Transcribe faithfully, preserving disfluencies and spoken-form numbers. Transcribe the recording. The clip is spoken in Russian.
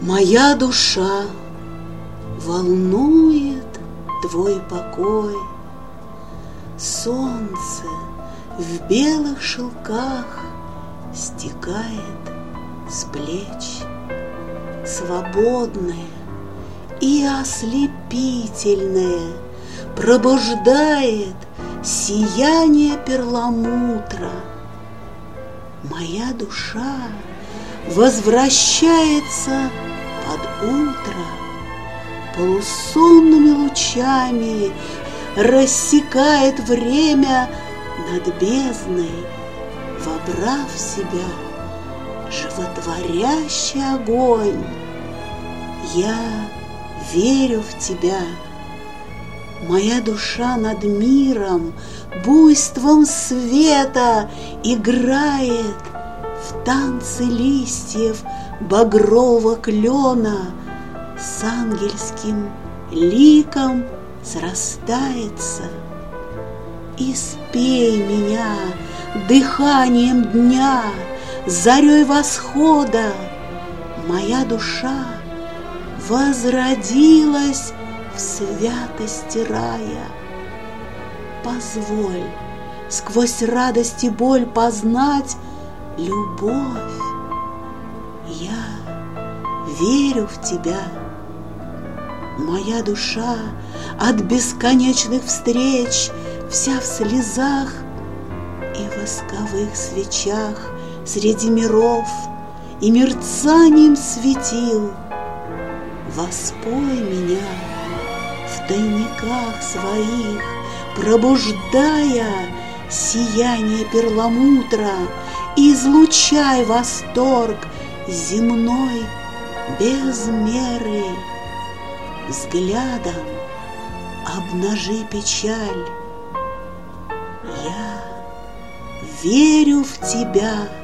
Моя душа волнует твой покой. Солнце в белых шелках стекает с плеч, свободное и ослепительное пробуждает сияние перламутра. Моя душа возвращается под утро, полусонными лучами рассекает время над бездной, вобрав в себя животворящий огонь. Я верю в тебя. Моя душа над миром буйством света играет в танце листьев багрового клена, с ангельским ликом срастается. И спей меня дыханием дня, зарей восхода. Моя душа возродилась в святости рая. Позволь сквозь радость и боль познать любовь. Я верю в тебя. Моя душа от бесконечных встреч вся в слезах и восковых свечах среди миров и мерцанием светил. Воспой меня в тайниках своих, пробуждая сияние перламутра, и излучай восторг земной без меры. Взглядом обнажи печаль. Я верю в тебя.